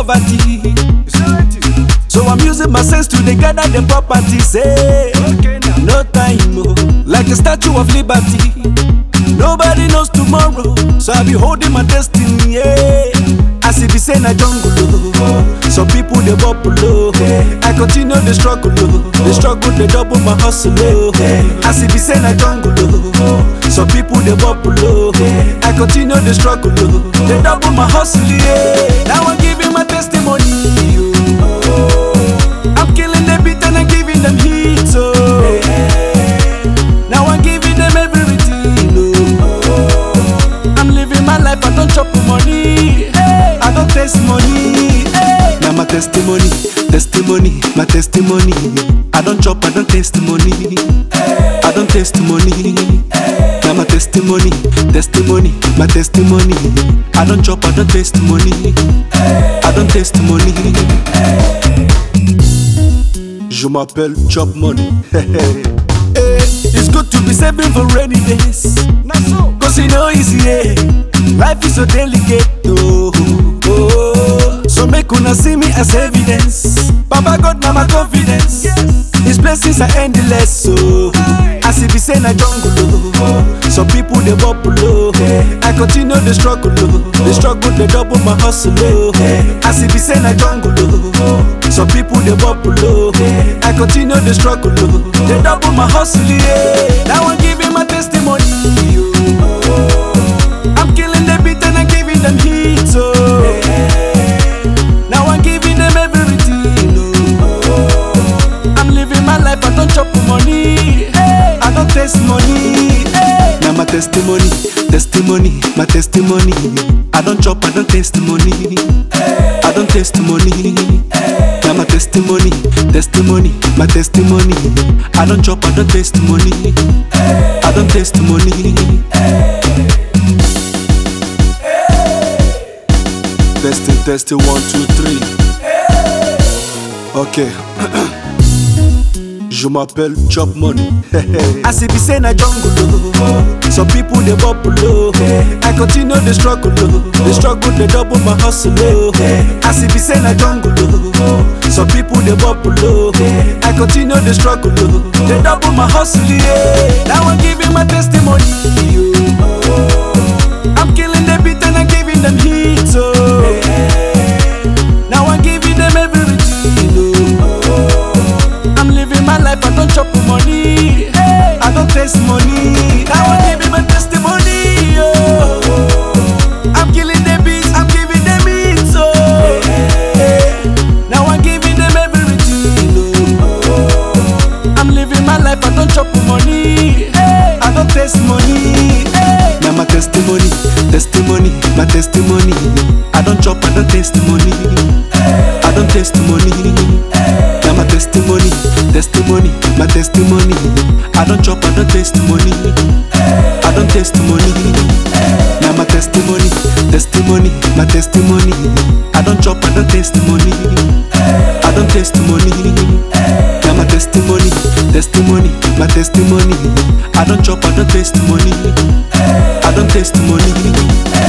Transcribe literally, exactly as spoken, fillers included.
poverty. So I'm using my sense to dey gather the property. Say, no time, oh, like a Statue of Liberty. Nobody knows tomorrow, so I be holding my destiny. Yeah. As it be say na jungle, oh. Some people they bubble, oh. I continue the struggle, oh. The struggle they double my hustle, oh. As it be say na jungle, oh. Some people they bubble, oh. I continue the struggle, oh. They double my hustle, yeah. Now I'm giving my testimony, oh. I'm killing the beat and I'm giving them hits, oh. Now I'm giving them everything, oh. I'm living my life, I don't chop money, I don't taste money. Now my testimony, testimony, my testimony. I don't chop, I don't taste money, I don't taste money. Now my testimony, testimony, my testimony. I don't chop, I don't taste money, I don't taste money. Je m'appelle Chop Money. It's good to be saving for rainy days, cause you know easy, yeah. Life is so delicate, oh, oh. So make una see me as evidence. Baba God na my confidence, His blessings are endless, so as it be say na jungle, oh. Some people they bubble, oh. I continue the struggle, oh. The struggle they double my hustle, oh. As it be say na jungle, oh. Some people they bubble, oh. I continue the struggle, oh. They double my hustle, yeah. Now I'm giving my testimony, oh. I'm killing the beat and I'm giving them hits, oh. Now I'm giving them everything, oh. I'm living my life, I don't chop money, I don't taste money. Now my testimony, testimony, my testimony. I don't chop, I don't taste money, I don't taste money. Now my testimony, testimony, my testimony. I don't chop, I don't taste money, I don't taste money. Testing, testing, one, two, three. Okay. Je m'appelle Chop Money. As it be say na jungle, oh. Some people they bubble, oh. I continue the struggle, oh. The struggle they double my hustle, oh. As it be say na jungle, oh. Some people they bubble, oh. I continue the struggle, oh. They double my hustle, yeah. Now I'm giving my testimony, oh. I'm killing the beat and I'm giving them hits, oh. Now I'm giving them everything, oh. I'm living my life, I don't chop money, I don't taste money. Now I'm giving my testimony, oh. I'm killing the beats, I'm giving them hits, oh. Now I'm giving them everything, oh. I'm living my life, I don't chop money, I don't taste money. Now my testimony, testimony, my testimony. I don't chop, I don't taste money, I don't taste money. Now my testimony, testimony, my testimony. I don't chop, I don't taste money, I don't taste money. Now my testimony, testimony, my testimony. I don't chop, I don't taste money, I don't taste money. Now my testimony, testimony, my testimony. I don't chop, I don't taste money, I don't taste money.